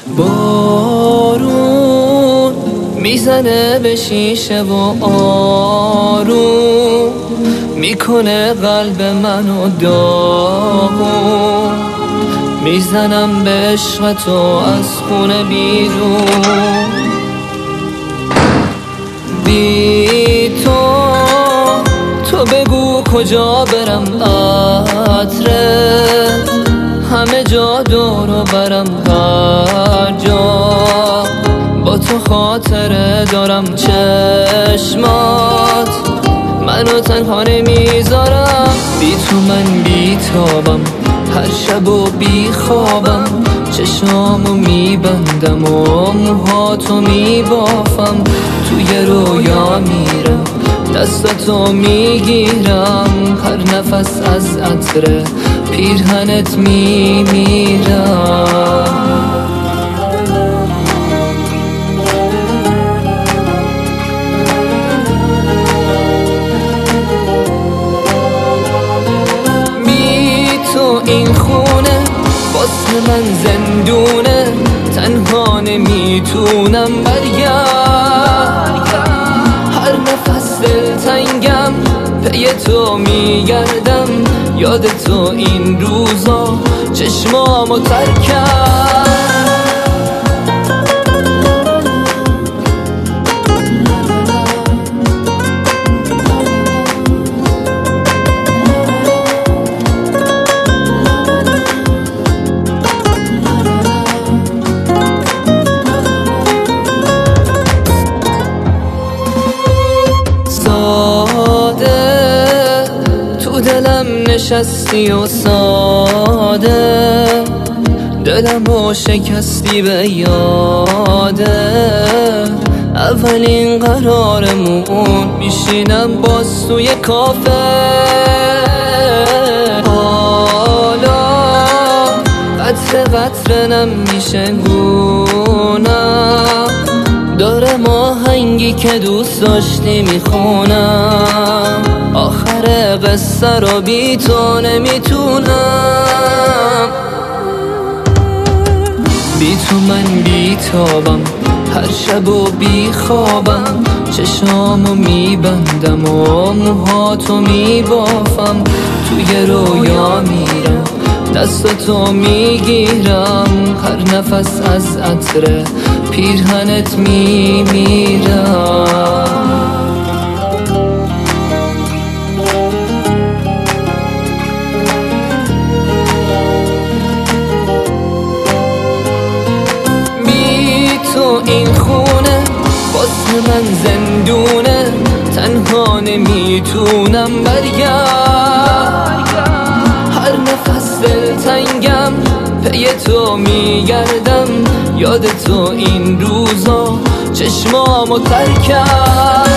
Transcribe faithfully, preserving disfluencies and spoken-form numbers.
بارون میزنه به شیشه و آروم میکنه قلب منو داغون. میزنم به عشق تو از خونه بیرون. بی تو تو بگو کجا برم عطره، همه جا دورو برم هر جا. با تو خاطره دارم چشمات منو تنها نمیذارم. بی تو من بی تابم، هر شب و بی خوابم. چشامو میبندم و موهاتو میبافم. توی رویا میرم دستاتو میگیرم. هر نفس از عطر پیرهنت میمیرم. این خونه واسه من زندونه، تنها نمیتونم برگرد. هر نفس دلتنگم پی تو میگردم. یاد تو این روزا چشمامو تر کرد. دلم نشستی و ساده، دلمو شکستی به یاده. اولین قرارمون میشینم باز توی کافه. حالا قطره قطره نم میشه گونم. داره ماهنگی که دوست داشتی میخونم. آخر قصه رو بی تو نمیتونم. بی تو من بی تابم، هر شب و بی خوابم. چشامو میبندم و موهاتو میبافم. توی رویا میرم دستاتو میگیرم. هر نفس از عطر پیرهنت میمیرم. این خونه واسه من زندونه، تنها نمیتونم برگرد. هر نفس دلتنگم پی تو میگردم. یاد تو این روزا چشمامو تر کرد.